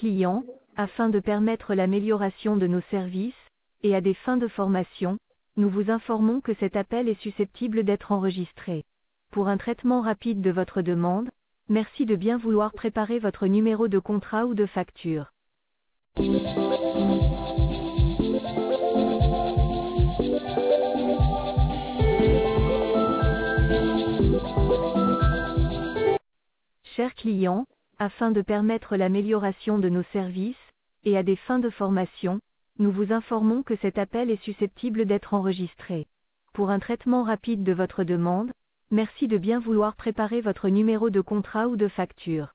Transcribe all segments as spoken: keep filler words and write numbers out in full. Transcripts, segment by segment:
client, afin de permettre l'amélioration de nos services, et à des fins de formation, nous vous informons que cet appel est susceptible d'être enregistré. Pour un traitement rapide de votre demande, merci de bien vouloir préparer votre numéro de contrat ou de facture. Chers clients, afin de permettre l'amélioration de nos services, et à des fins de formation, nous vous informons que cet appel est susceptible d'être enregistré. Pour un traitement rapide de votre demande, merci de bien vouloir préparer votre numéro de contrat ou de facture.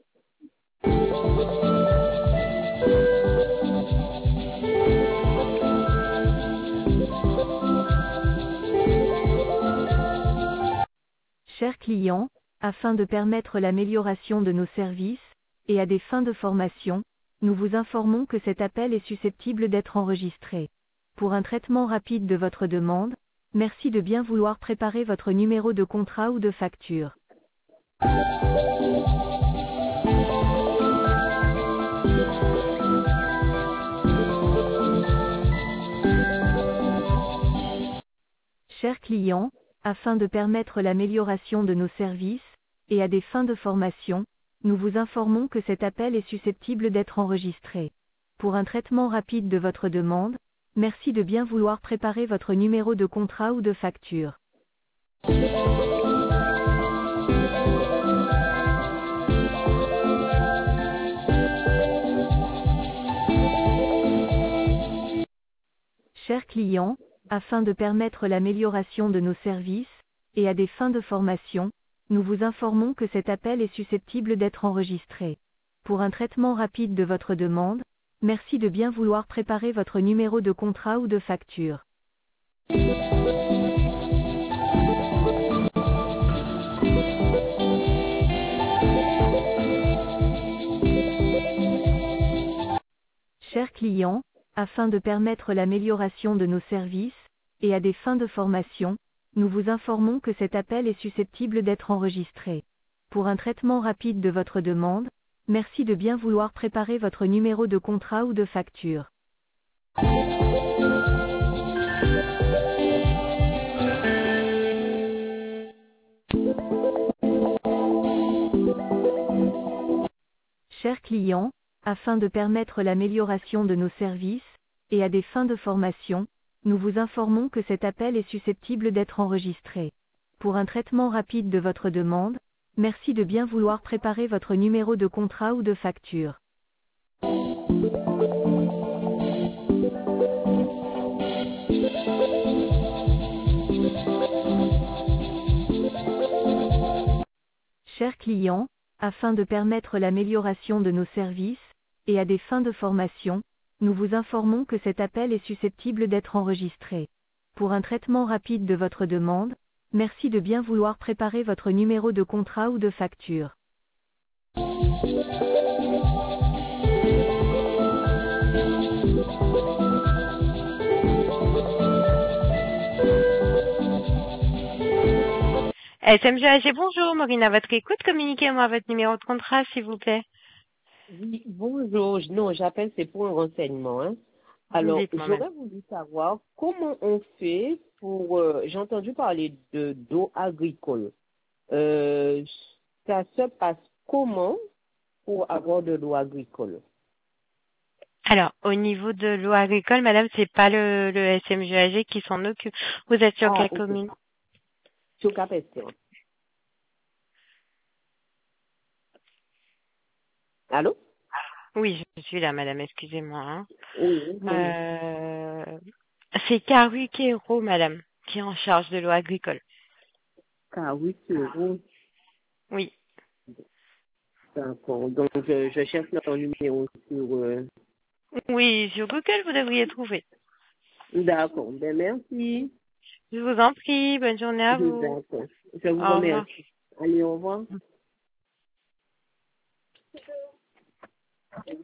Chers clients, afin de permettre l'amélioration de nos services, et à des fins de formation, nous vous informons que cet appel est susceptible d'être enregistré. Pour un traitement rapide de votre demande, merci de bien vouloir préparer votre numéro de contrat ou de facture. Chers clients, afin de permettre l'amélioration de nos services, et à des fins de formation, nous vous informons que cet appel est susceptible d'être enregistré. Pour un traitement rapide de votre demande, merci de bien vouloir préparer votre numéro de contrat ou de facture. Chers clients, afin de permettre l'amélioration de nos services, et à des fins de formation, nous vous informons que cet appel est susceptible d'être enregistré. Pour un traitement rapide de votre demande, merci de bien vouloir préparer votre numéro de contrat ou de facture. Chers clients, afin de permettre l'amélioration de nos services, et à des fins de formation, nous vous informons que cet appel est susceptible d'être enregistré. Pour un traitement rapide de votre demande, merci de bien vouloir préparer votre numéro de contrat ou de facture. Chers clients, afin de permettre l'amélioration de nos services, et à des fins de formation, nous vous informons que cet appel est susceptible d'être enregistré. Pour un traitement rapide de votre demande, merci de bien vouloir préparer votre numéro de contrat ou de facture. Chers clients, afin de permettre l'amélioration de nos services, et à des fins de formation, nous vous informons que cet appel est susceptible d'être enregistré. Pour un traitement rapide de votre demande, merci de bien vouloir préparer votre numéro de contrat ou de facture. S M G A G, bonjour, Maureen à votre écoute, communiquez-moi votre numéro de contrat, s'il vous plaît. Oui, bonjour. Non, j'appelle, c'est pour un renseignement. Hein. Alors, Dites-moi, j'aurais voulu savoir comment on fait pour... Euh, j'ai entendu parler de d'eau agricole. Euh, ça se passe comment pour avoir de l'eau agricole? Alors, au niveau de l'eau agricole, madame, c'est pas le, le S M G A G qui s'en occupe. Vous êtes sur Ah, quelle ok. commune? Sur Capestion. Allô? Oui, je suis là, madame, excusez-moi. Hein. Oui, oui. Euh, c'est Caruquero, madame, qui est en charge de l'eau agricole. Ah oui, c'est bon. Oui. D'accord. Donc, je, je cherche leur numéro sur... Euh... Oui, sur Google, vous devriez trouver. D'accord. Ben, merci. Je vous en prie, bonne journée à vous. D'accord. Je vous Au revoir. remercie. Allez, au revoir.